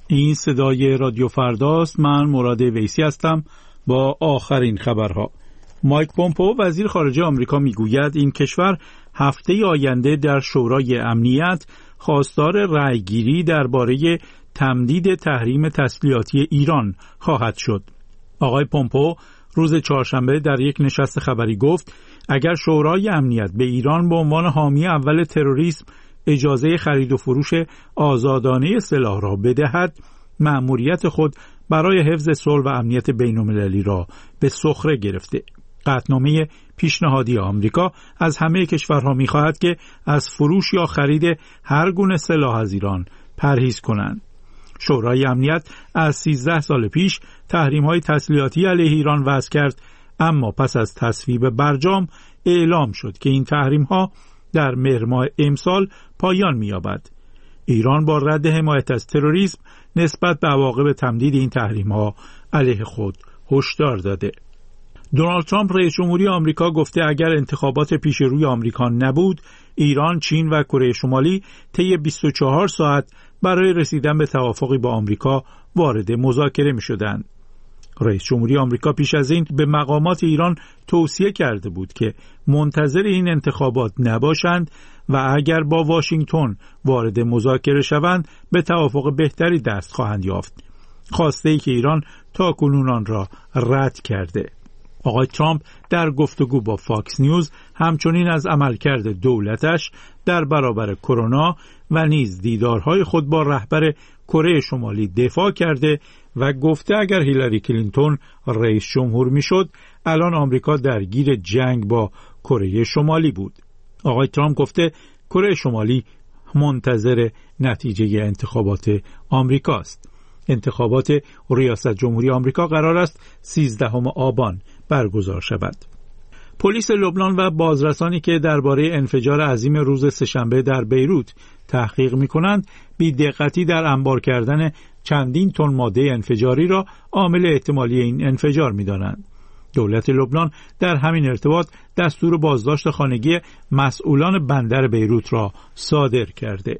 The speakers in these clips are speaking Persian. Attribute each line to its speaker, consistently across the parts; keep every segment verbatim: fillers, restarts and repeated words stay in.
Speaker 1: این صدای رادیو فرداست. من مراد ویسی هستم با آخرین خبرها. مایک پومپئو وزیر خارجه آمریکا میگوید این کشور هفته آینده در شورای امنیت خواستار رأیگیری درباره تمدید تحریم تسلیحاتی ایران خواهد شد. آقای پومپئو روز چهارشنبه در یک نشست خبری گفت اگر شورای امنیت به ایران به عنوان حامی اول تروریسم اجازه خرید و فروش آزادانه سلاح را بدهد، مأموریت خود برای حفظ صلح و امنیت بین‌المللی را به سخره گرفته. قطعنامه پیشنهادی آمریکا از همه کشورها می‌خواهد که از فروش یا خرید هر گونه سلاح از ایران پرهیز کنند. شورای امنیت از سیزده سال پیش تحریم‌های تسلیحاتی علیه ایران وضع کرد، اما پس از تصویب برجام اعلام شد که این تحریم‌ها در مهر ماه امسال پایان می‌یابد. ایران با رد حمایت از تروریسم نسبت به عواقب تمدید این تحریم‌ها علیه خود هشدار داده. دونالد ترامپ رئیس جمهوری آمریکا گفته اگر انتخابات پیش روی آمریکا نبود، ایران، چین و کره شمالی طی بیست و چهار ساعت برای رسیدن به توافقی با آمریکا وارد مذاکره می‌شدند. رئیس جمهوری آمریکا پیش از این به مقامات ایران توصیه کرده بود که منتظر این انتخابات نباشند و اگر با واشنگتن وارد مذاکره شوند به توافق بهتری دست خواهند یافت. خواسته‌ای که ایران تاکنون آن را رد کرده. آقای ترامپ در گفتگو با فاکس نیوز همچنین از عملکرد دولتش در برابر کرونا و نیز دیدارهای خود با رهبر کره شمالی دفاع کرده و گفته اگر هیلاری کلینتون رئیس جمهور میشد، الان آمریکا درگیر جنگ با کره شمالی بود. آقای ترامپ گفته کره شمالی منتظر نتیجه انتخابات آمریکاست. انتخابات ریاست جمهوری آمریکا قرار است سیزدهم آبان برگزار شود. پلیس لبنان و بازرسانی که درباره انفجار عظیم روز سه‌شنبه در بیروت تحقیق می‌کنند، بی‌دقتی در انبار کردن چندین تن ماده انفجاری را عامل احتمالی این انفجار می‌دانند. دولت لبنان در همین ارتباط دستور بازداشت خانگی مسئولان بندر بیروت را صادر کرده.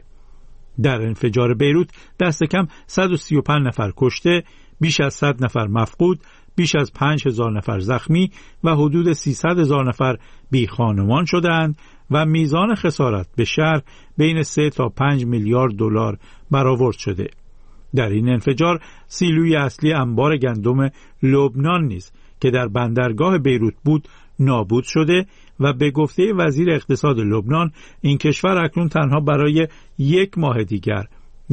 Speaker 1: در انفجار بیروت دست کم صد و سی و پنج نفر کشته، بیش از صد نفر مفقود، بیش از پنج هزار نفر زخمی و حدود سیصد هزار نفر بی خانمان شدند و میزان خسارت به شهر بین سه تا پنج میلیارد دلار برآورد شده. در این انفجار سیلوی اصلی انبار گندم لبنان نیز که در بندرگاه بیروت بود نابود شده و به گفته وزیر اقتصاد لبنان این کشور اکنون تنها برای یک ماه دیگر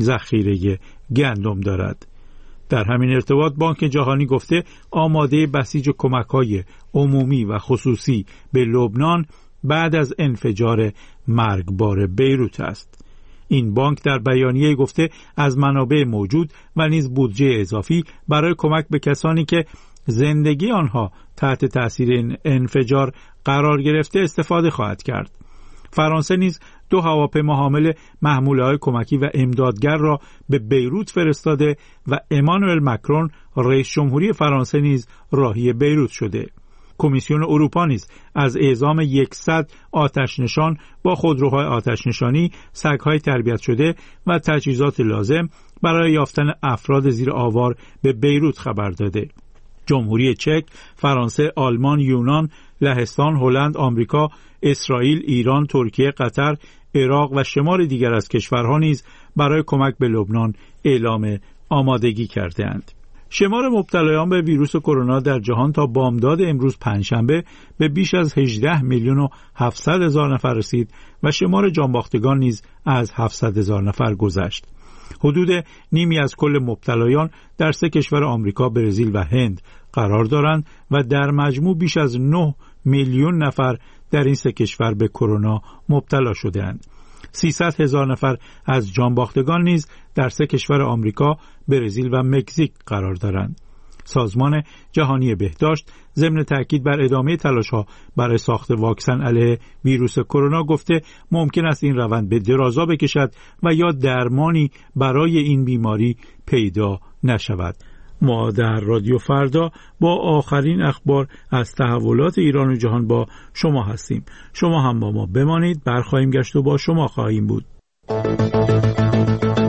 Speaker 1: ذخیره گندم دارد. در همین ارتباط بانک جهانی گفته آماده بسیج کمک‌های عمومی و خصوصی به لبنان بعد از انفجار مرگبار بیروت است. این بانک در بیانیه گفته از منابع موجود و نیز بودجه اضافی برای کمک به کسانی که زندگی آنها تحت تأثیر این انفجار قرار گرفته استفاده خواهد کرد. فرانسه نیز دو هواپیما حامل محموله‌های کمکی و امدادگر را به بیروت فرستاده و امانوئل مکرون رئیس جمهوری فرانسه نیز راهی بیروت شده. کمیسیون اروپا نیز از اعزام صد آتش نشان با خودروهای آتش نشانی، سگ‌های تربیت شده و تجهیزات لازم برای یافتن افراد زیر آوار به بیروت خبر داده. جمهوری چک، فرانسه، آلمان، یونان، لهستان، هلند، آمریکا، اسرائیل، ایران، ترکیه، قطر، عراق و شمار دیگر از کشورها نیز برای کمک به لبنان اعلام آمادگی کرده‌اند. شمار مبتلایان به ویروس کرونا در جهان تا بامداد امروز پنجشنبه به بیش از هجده میلیون و هفتصد هزار نفر رسید و شمار جانباختگان نیز از هفتصد هزار نفر گذشت. حدود نیمی از کل مبتلایان در سه کشور آمریکا، برزیل و هند قرار دارند و در مجموع بیش از نه میلیون نفر در این سه کشور به کرونا مبتلا شده‌اند. سیصد هزار نفر از جانباختگان نیز در سه کشور آمریکا، برزیل و مکزیک قرار دارند. سازمان جهانی بهداشت ضمن تاکید بر ادامه تلاش‌ها برای ساخت واکسن علیه ویروس کرونا گفته ممکن است این روند به درازا بکشد و یا درمانی برای این بیماری پیدا نشود. ما در رادیو فردا با آخرین اخبار از تحولات ایران و جهان با شما هستیم. شما هم با ما بمانید، برخواهیم گشت و با شما خواهیم بود.